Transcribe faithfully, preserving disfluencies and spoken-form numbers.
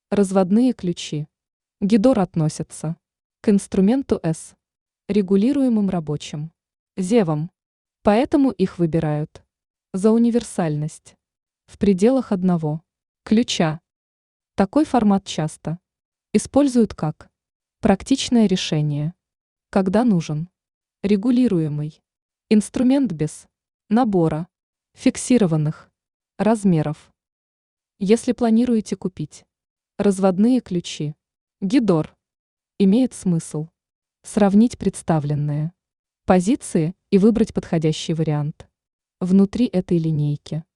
Разводные ключи. Гидор относятся к инструменту С, регулируемым рабочим зевом, поэтому их выбирают за универсальность в пределах одного ключа. Такой формат часто используют как практичное решение, когда нужен регулируемый инструмент без набора фиксированных размеров. Если планируете купить разводные ключи Гидор, имеет смысл сравнить представленные позиции и выбрать подходящий вариант внутри этой линейки.